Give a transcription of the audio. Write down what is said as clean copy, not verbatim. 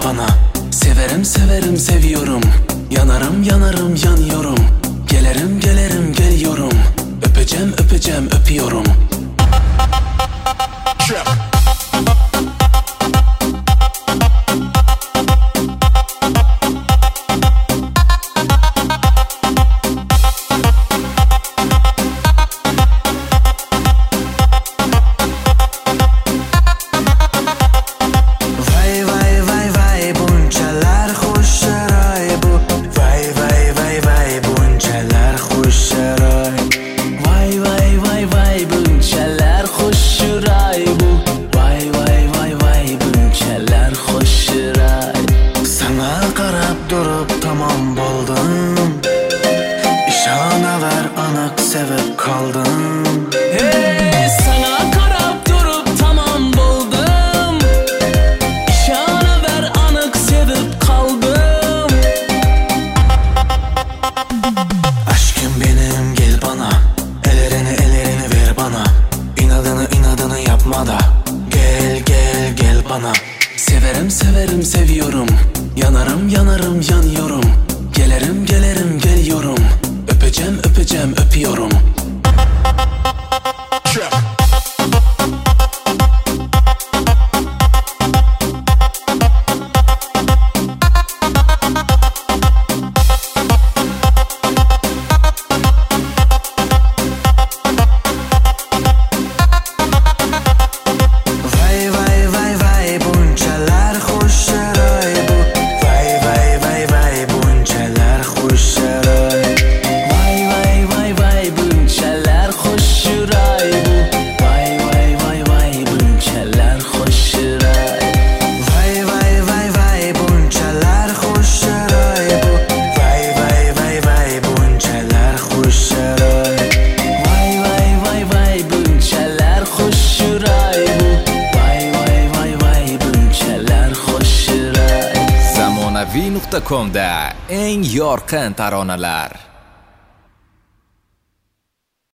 bana. Severim severim seviyorum. Yanarım yanarım yanıyorum. Gelirim gelirim geliyorum. Öpeceğim öpeceğim öpüyorum. Durup tamam buldum. İşana ver anak sevip kaldım. Hey, sana karab durup tamam buldum. İşana ver anak sevip kaldım. Aşkım benim gel bana. Ellerini ver bana. İnadını yapma da. Gel gel gel bana. Severim severim seviyorum. Yanarım yanarım yanıyorum. Gelirim gelirim geliyorum. Öpeceğim öpeceğim öpüyorum. zamonaviy.com'da eng yorqin taronalar.